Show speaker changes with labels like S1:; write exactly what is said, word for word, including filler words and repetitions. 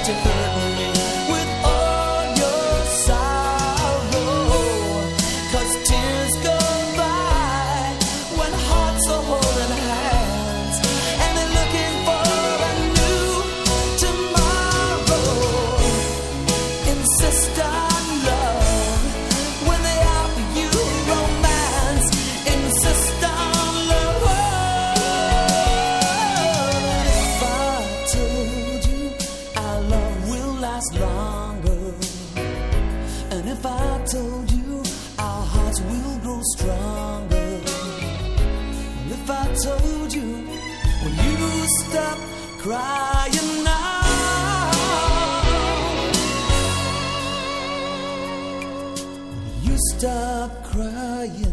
S1: you hurt me with all your sorrow. 'Cause tears go by when hearts are holding hands and they're looking for a new tomorrow. Insist on love when they offer you romance. Insist on love. If I told you our love will last longer, and if I told you our hearts will grow stronger, and if I told you, will you stop crying now? Will you stop crying?